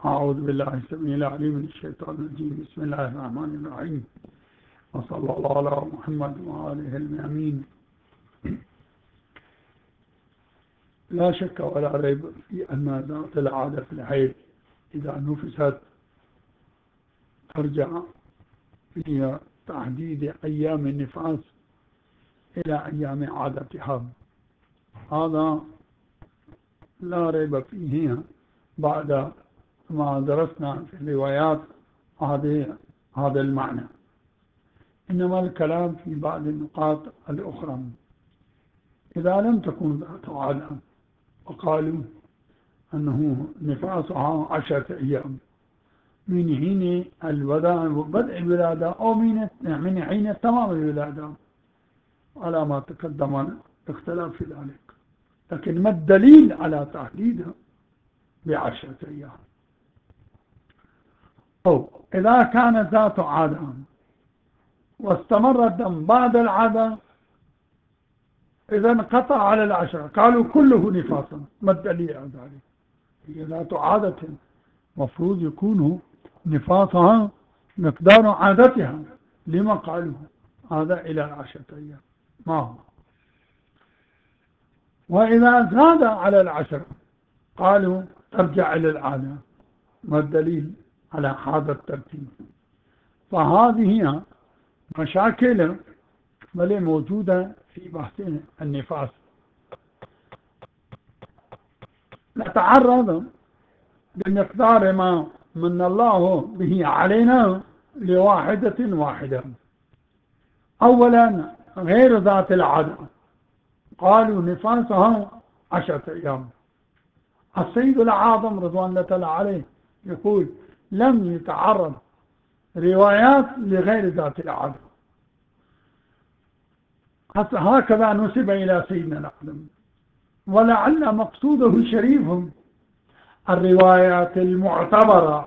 أعوذ بالله السميع العليم من الشيطان الرجيم. بسم الله الرحمن الرحيم، وصلى الله على محمد وآله الأمين. لا شك ولا ريب في أن ذات العادة في الحيض إذا نفست ترجع في تحديد أيام النفاس إلى أيام عادتها. هذا لا ريب فيه بعد ما درسنا في الروايات هذا المعنى. إنما الكلام في بعض النقاط الأخرى. إذا لم تكن ذات عادة وقالوا أنه نفاسها 10 أيام من حين بدء الولادة أو من حين تمام الولادة، على ما تقدم الاختلاف في ذلك، لكن ما الدليل على تحديدها ب10 أيام؟ أو إذا كانت ذات عادة واستمر الدم بعد العادة، إذا انقطع على 10، قالوا كله نفاسا. ما الدليل على ذلك؟ هي ذات عادة مفروض يكون نفاسها مقدار عادتها. لما قالوا هذا إلى 10 أيام؟ ما هو؟ وإذا زاد على 10 قالوا ترجع إلى العادة. ما الدليل على هذا الترتيب؟ فهذه مشاكل بل موجودة في بحث النفاس. نتعرض بمقدار ما من الله به علينا لواحدة واحدة. أولا غير ذات العادة، قالوا نفاسها 10 أيام. السيد العاظم رضوان الله تعالى عليه يقول لم يتعرض روايات لغير ذات العادة. هكذا نسب إلى سيدنا الأعظم، ولعل مقصوده شريف. الروايات المعتبرة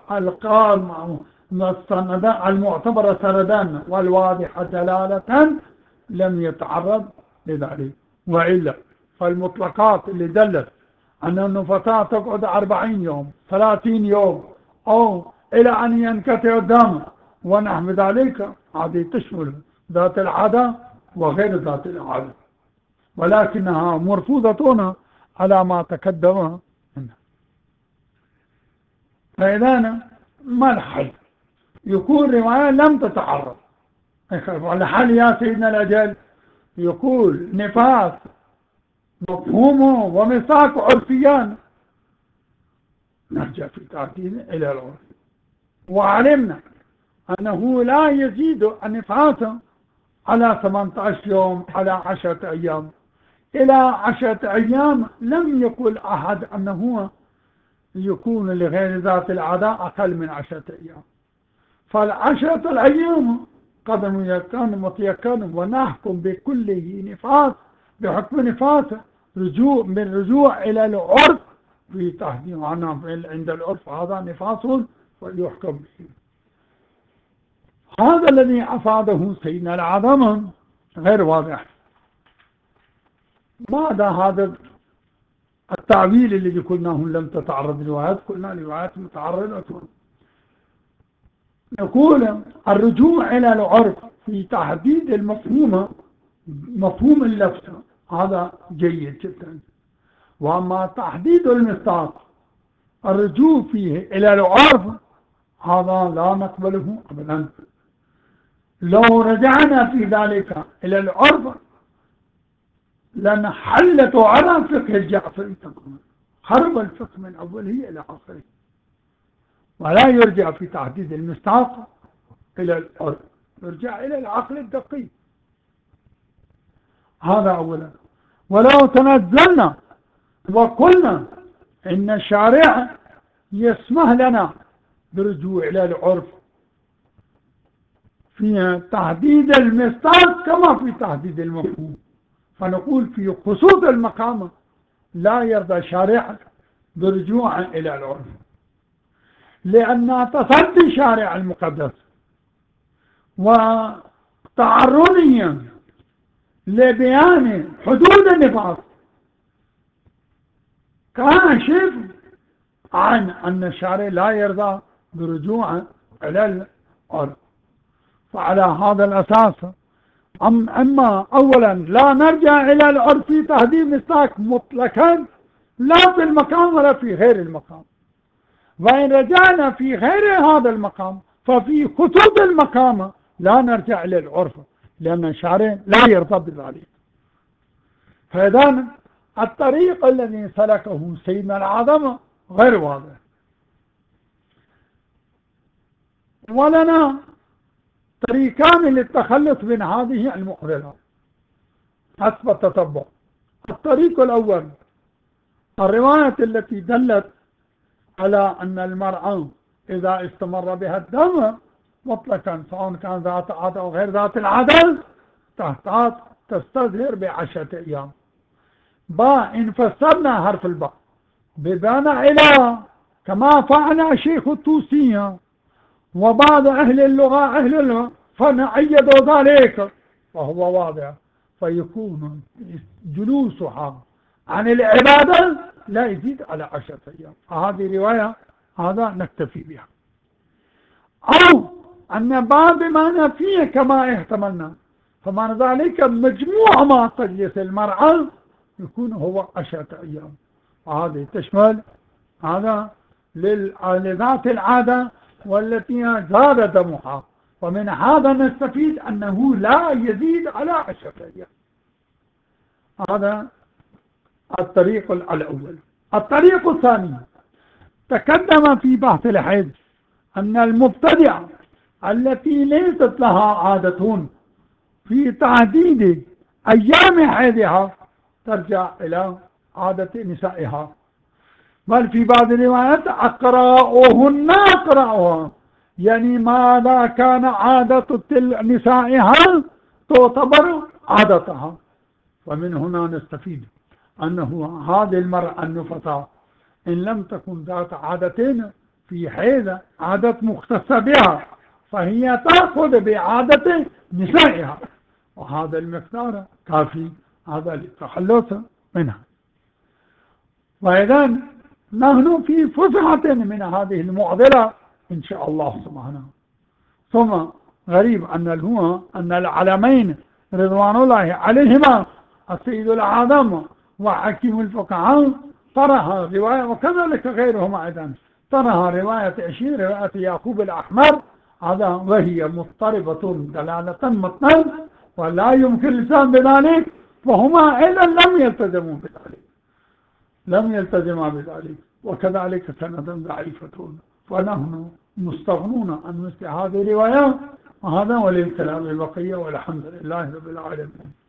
المعتبرة سندان والواضحة دلالة لم يتعرض لذلك. وإلا فالمطلقات اللي دلت أن النفساء تقعد 40 يوم 30 يوم أو إلى أن ينقطع الدم ونحو ذلك، هذه تشمل ذات العادة وغير ذات العادة، ولكنها مرفوضة على ما تقدم منها. فإذا ما الحل؟ يكون رواية لم تتعرض. والحل يا سيدنا الأجل يقول نفاس مفهومه ومساق عرفيان، نرجع في تعديل إلى العرف. وعلمنا أنه لا يزيد النفاس على 18 يوم على 10 أيام. إلى 10 أيام لم يقل أحد أنه يكون لغير ذات العادة أقل من 10 أيام. فال10 الأيام قد يكون متيقن، ونحكم بكله نفاس بحكم نفاس رجوع إلى العرف في تحديد عنه عند العرف هذا نفاس ويحكم به. هذا الذي أفاده سيدنا العظم غير واضح. بعد هذا التعبير الذي قلناه لم تتعرض الروايات، قلنا الروايات متعرضة. نقول الرجوع إلى العرف في تحديد مفهوم اللفظ هذا جيد جدا. وأما تحديد المصداق الرجوع فيه إلى العرف هذا لا نقبله أبدا. لو رجعنا في ذلك إلى العرف لنحلت على فقه الجعفري تماما، حرب الفقه من أوله إلى آخره، ولا يرجع في تحديد المصداق إلى العرف، يرجع إلى العقل الدقيق. هذا أولا. ولو تنزلنا وقلنا إن الشارع يسمح لنا برجوع إلى العرف في تحديد المصداق كما في تحديد المفهوم، فنقول في خصوص المقام لا يرضى الشارع برجوع إلى العرف، لأن تصدي الشارع المقدس وتعرضيا لبيان حدود النفاس كاشف عن أن الشارع لا يرضى برجوع إلى العرف. فعلى هذا الأساس أما أولا لا نرجع إلى العرف في تهذيب مساك مطلقا، لا في المقام ولا في غير المقام. وإن رجعنا في غير هذا المقام ففي خطوط المقام لا نرجع إلى العرف، لأن الشارع لا يرضى بذلك. فإذا الطريق الذي سلكه سيدنا العظم غير واضح. ولنا طريقان للتخلص من هذه المعضلات حسب التتبع. الطريق الأول الرواية التي دلت على أن المرأة إذا استمر بها الدم مطلقا سواء كان ذات عادة أو غير ذات العادة تحتاج تستظهر ب10 أيام. إن فسرنا حرف الباء ببنى إلى كما فعل شيخ التوسية وبعض أهل اللغة فنعيدوا ذلك فهو واضح، فيكون جلوسها عن العبادة لا يزيد على 10 أيام. هذه رواية هذا نكتفي بها. أو أن بعض ما نفيه كما احتملنا، فمعنى ذلك مجموع ما تجلس المرأة يكون هو 10 أيام. وهذه تشمل هذا لذات العادة والتي زاد دمها، ومن هذا نستفيد أنه لا يزيد على 10 أيام. هذا الطريق الأول. الطريق الثاني تقدم في بحث الحيض أن المبتدع التي ليست لها عادة في تعديد أيام حيضها ترجع إلى عادة نسائها، بل في بعض الروايات أقرأوهن أقرأوها، يعني ماذا كان عادة نسائها تعتبر عادتها. ومن هنا نستفيد أنه هذه المرأة النفساء إن لم تكن ذات عادة في حيض عادة مختصة بها فهي تأخذ بعادة نسائها، وهذا المقدار كافي هذا للتخلص منها. وإذا نحن في فسحة من هذه المعضلة إن شاء الله سبحانه. ثم غريب أن العلمين رضوان الله عليهما السيد الأعظم وحكيم الفقهاء طرح رواية، وكذلك غيرهما أيضا طرح رواية 20 رواية يعقوب الأحمر هذا وهي مضطربة دلالة متنا ولا يمكن الإلزام بذلك، وهما أيضا لم يلتزما بذلك وكذلك سند ضعيفة، ونحن مستغنون عن مثل هذه الروايات. وهذا وللكلام البقية والحمد لله رب العالمين.